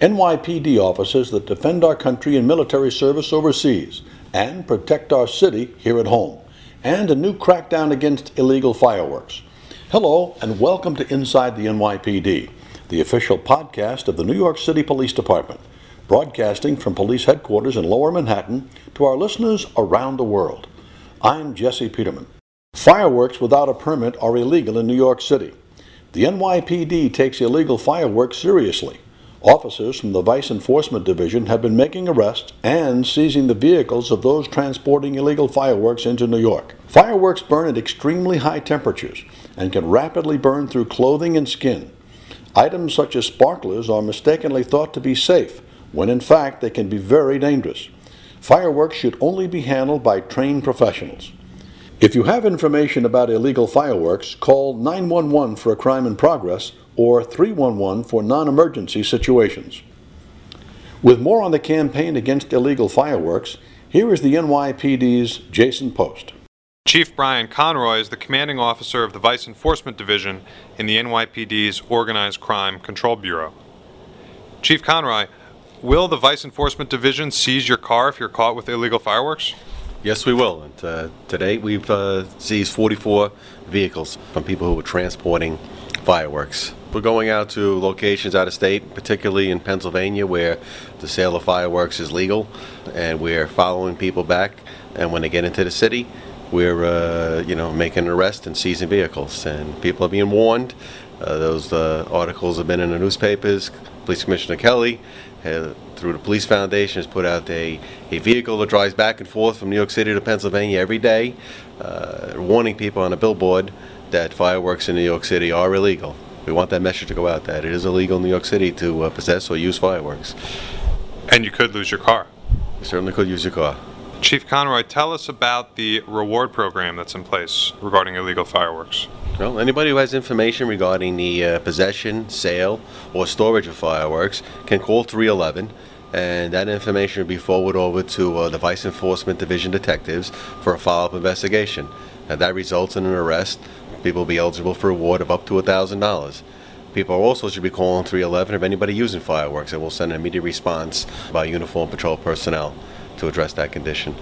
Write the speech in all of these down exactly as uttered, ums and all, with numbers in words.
N Y P D officers that defend our country in military service overseas and protect our city here at home, and a new crackdown against illegal fireworks. Hello, and welcome to Inside the N Y P D, the official podcast of the New York City Police Department, broadcasting from police headquarters in Lower Manhattan to our listeners around the world. I'm Jesse Peterman. Fireworks without a permit are illegal in New York City. The N Y P D takes illegal fireworks seriously. Officers from the Vice Enforcement Division have been making arrests and seizing the vehicles of those transporting illegal fireworks into New York. Fireworks burn at extremely high temperatures and can rapidly burn through clothing and skin. Items such as sparklers are mistakenly thought to be safe, when in fact they can be very dangerous. Fireworks should only be handled by trained professionals. If you have information about illegal fireworks, call nine one one for a crime in progress or three one one for non-emergency situations. With more on the campaign against illegal fireworks, here is the N Y P D's Jason Post. Chief Brian Conroy is the commanding officer of the Vice Enforcement Division in the N Y P D's Organized Crime Control Bureau. Chief Conroy, will the Vice Enforcement Division seize your car if you're caught with illegal fireworks? Yes, we will. And uh, to date, we've uh, seized forty-four vehicles from people who were transporting fireworks. We're going out to locations out of state, particularly in Pennsylvania, where the sale of fireworks is legal, and we're following people back. And when they get into the city, we're uh, you know making an arrest and seizing vehicles. And people are being warned. Uh, those uh, articles have been in the newspapers. Police Commissioner Kelly, uh, through the Police Foundation, has put out a, a vehicle that drives back and forth from New York City to Pennsylvania every day, uh, warning people on a billboard that fireworks in New York City are illegal. We want that message to go out that it is illegal in New York City to uh, possess or use fireworks. And you could lose your car. You certainly could use your car. Chief Conroy, tell us about the reward program that's in place regarding illegal fireworks. Well, anybody who has information regarding the uh, possession, sale, or storage of fireworks can call three eleven, and that information will be forwarded over to uh, the Vice Enforcement Division detectives for a follow-up investigation. And that results in an arrest. People will be eligible for a reward of up to one thousand dollars. People also should be calling three eleven if anybody using fireworks, and we'll send an immediate response by uniformed patrol personnel to address that condition.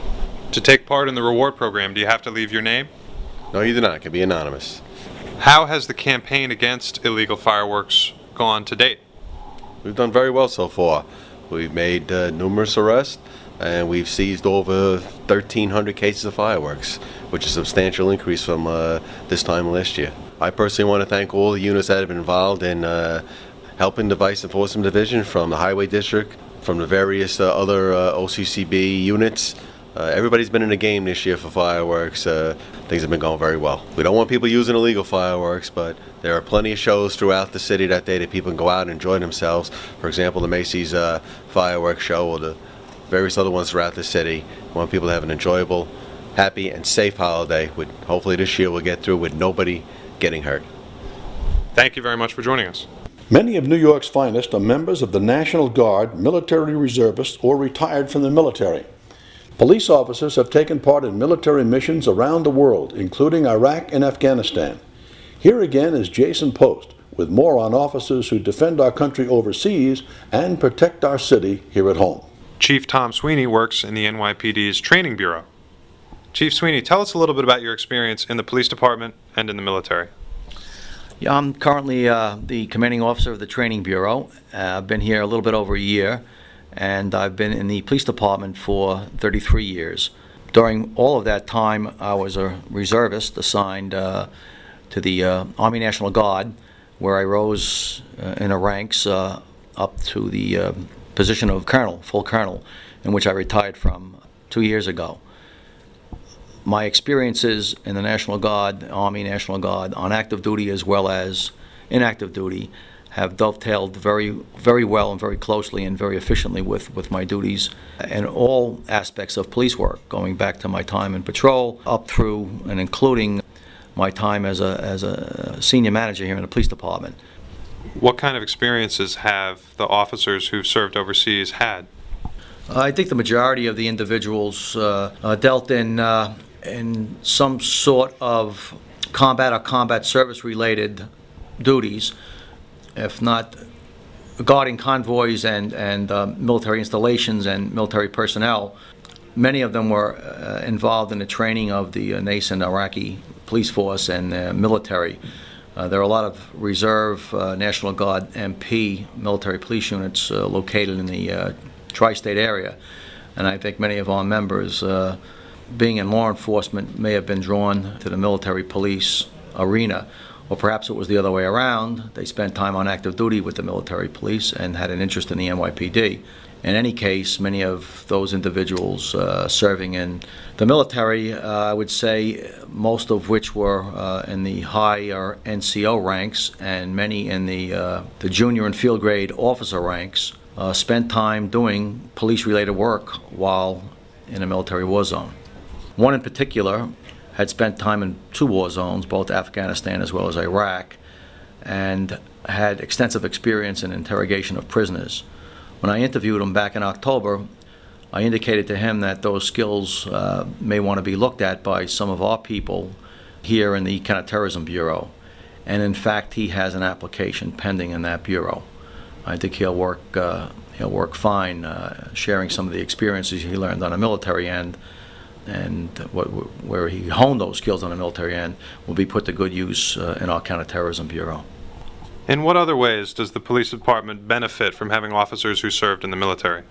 To take part in the reward program, do you have to leave your name? No, you do not. It can be anonymous. How has the campaign against illegal fireworks gone to date? We've done very well so far. We've made uh, numerous arrests, and we've seized over thirteen hundred cases of fireworks, which is a substantial increase from uh, this time last year. I personally want to thank all the units that have been involved in uh, helping the Vice Enforcement Division, from the Highway District, from the various uh, other uh, O C C B units. Uh, everybody's been in the game this year for fireworks. Uh, things have been going very well. We don't want people using illegal fireworks, but there are plenty of shows throughout the city that day that people can go out and enjoy themselves. For example, the Macy's uh, fireworks show, or the various other ones throughout the city. We want people to have an enjoyable, happy, and safe holiday. With hopefully this year we'll get through with nobody getting hurt. Thank you very much for joining us. Many of New York's finest are members of the National Guard, military reservists, or retired from the military. Police officers have taken part in military missions around the world, including Iraq and Afghanistan. Here again is Jason Post with more on officers who defend our country overseas and protect our city here at home. Chief Tom Sweeney works in the N Y P D's Training Bureau. Chief Sweeney, tell us a little bit about your experience in the police department and in the military. Yeah, I'm currently uh, the commanding officer of the Training Bureau. Uh, I've been here a little bit over a year, and I've been in the police department for thirty-three years. During all of that time, I was a reservist assigned uh, to the uh, Army National Guard, where I rose uh, in the ranks uh, up to the uh, position of colonel, full colonel, in which I retired from two years ago. My experiences in the National Guard, Army National Guard, on active duty as well as inactive duty, have dovetailed very, very well and very closely and very efficiently with, with my duties and all aspects of police work, going back to my time in patrol, up through and including my time as a, as a senior manager here in the police department. What kind of experiences have the officers who've served overseas had? I think the majority of the individuals uh, uh, dealt in, uh, in some sort of combat or combat service-related duties, if not guarding convoys and, and uh, military installations and military personnel. Many of them were uh, involved in the training of the uh, nascent Iraqi police force and uh, military. Uh, there are a lot of reserve uh, National Guard M P military police units uh, located in the uh, tri-state area, and I think many of our members, uh, being in law enforcement, may have been drawn to the military police arena, or perhaps it was the other way around. They spent time on active duty with the military police and had an interest in the N Y P D. In any case, many of those individuals uh, serving in the military, uh, I would say most of which were uh, in the higher N C O ranks and many in the, uh, the junior and field grade officer ranks, uh, spent time doing police-related work while in a military war zone. One in particular had spent time in two war zones, both Afghanistan as well as Iraq, and had extensive experience in interrogation of prisoners. When I interviewed him back in October, I indicated to him that those skills uh, may want to be looked at by some of our people here in the Counterterrorism Bureau. And in fact, he has an application pending in that bureau. I think he'll work, uh, he'll work fine uh, sharing some of the experiences he learned on a military end, and what, where he honed those skills on the military end will be put to good use uh, in our Counterterrorism Bureau. In what other ways does the police department benefit from having officers who served in the military?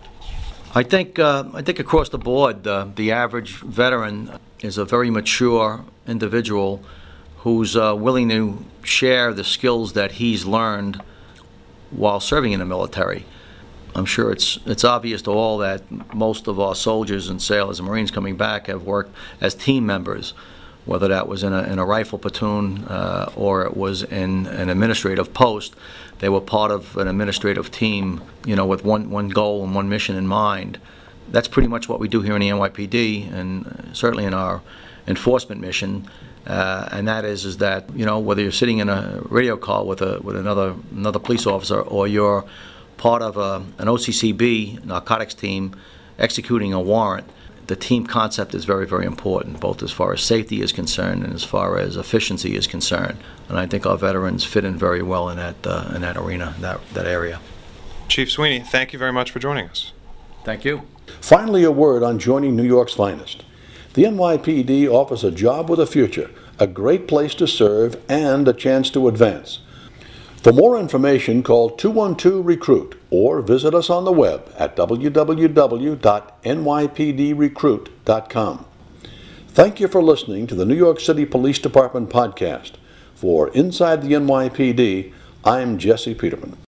I think uh, I think across the board, uh, the average veteran is a very mature individual who's uh, willing to share the skills that he's learned while serving in the military. I'm sure it's it's obvious to all that most of our soldiers and sailors and Marines coming back have worked as team members, whether that was in a, in a rifle platoon uh, or it was in an administrative post. They were part of an administrative team, you know, with one, one goal and one mission in mind. That's pretty much what we do here in the N Y P D, and certainly in our enforcement mission. Uh, and that is, is that, you know, whether you're sitting in a radio call with a with another another police officer, or you're part of a, an O C C B narcotics team executing a warrant, the team concept is very, very important, both as far as safety is concerned and as far as efficiency is concerned. And I think our veterans fit in very well in that uh, in that arena, that that area. Chief Sweeney, thank you very much for joining us. Thank you. Finally, a word on joining New York's finest. The N Y P D offers a job with a future, a great place to serve, and a chance to advance. For more information, call two one two recruit or visit us on the web at w w w dot n y p d recruit dot com. Thank you for listening to the New York City Police Department podcast. For Inside the N Y P D, I'm Jesse Peterman.